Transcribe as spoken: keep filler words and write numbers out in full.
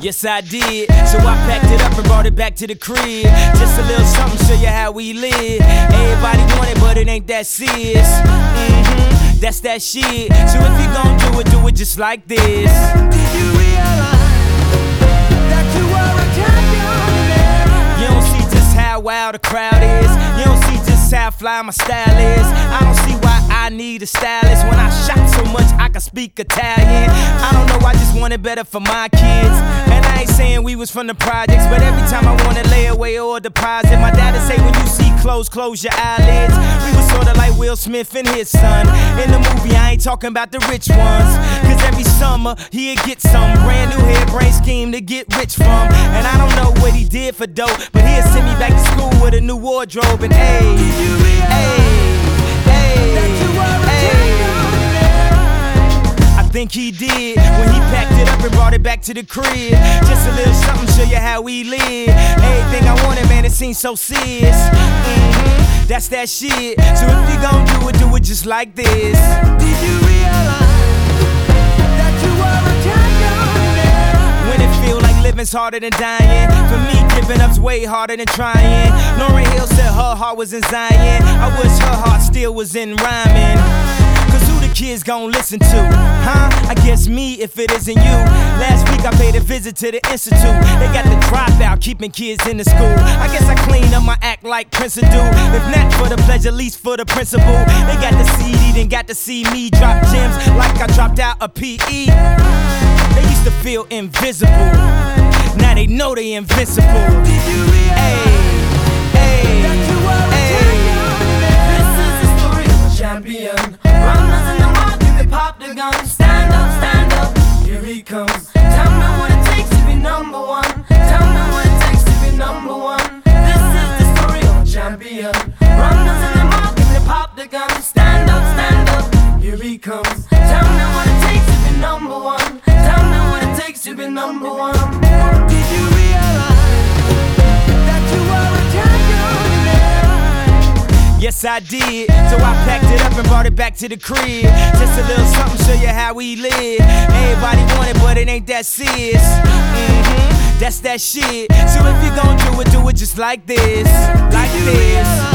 Yes, I did. So I packed it up and brought it back to the crib. Just a little something, show you how we live. Everybody want it, but it ain't that serious. Mm-hmm, that's that shit. So if you gon' do it, do it just like this. Did you realize that you were a champion? You don't see just how wild the crowd is. You don't see just how fly my style is. I don't see why I need a stylist. When I shot so much, I can speak Italian. I don't know, I just want it better for my kids. And I ain't saying we was from the projects, but every time I wanna lay away or deposit, my dad'd say when you see clothes, close your eyelids. We was sorta like Will Smith and his son. In the movie, I ain't talking about the rich ones. Cause every summer, he'd get some brand new hairbrain scheme to get rich from. And I don't know what he did for dope, but he'd send me back to school with a new wardrobe. And hey, hey, hey, hey, I think he did when he packed it up and brought it back to the crib. Just a little something, show you how we live. Everything I wanted, man, it seems so serious. Mm-hmm, that's that shit. So if you gon' do it, do it just like this. Did you realize that you were a champion? When it feel like living's harder than dying, for me giving up's way harder than trying. Lauryn Hill said her heart was in Zion. I wish her heart still was in rhyming. Cause who the kids gon' listen to? Huh? I guess me if it isn't you. Last week I paid a visit to the institute. They got the dropout keeping kids in the school. I guess I clean up my act like Prince would do. If not for the pleasure, at least for the principle. They got the C D, then got to see me drop gems like I dropped out a P E. They used to feel invisible. Now they know they invincible. Did you realize Hey, that you were a hey, champion? This is the story of a champion. Runners in the market, they pop the gun. Stand up, stand up, here he comes. Tell me what it takes to be number one. Tell me what it takes to be number one. This is the story of a champion. Runners in the market, they pop the gun. Stand up, stand up, here he comes. Tell me what it takes to be number one. Tell me what it takes to be number one. Did you realize that you were a champion? yes, I did. So I packed it up and brought it back to the crib. Just a little something, show you how we live. Everybody want it, but it ain't that serious. Mm-hmm, that's that shit. So if you gon' do it, do it just like this. Like this.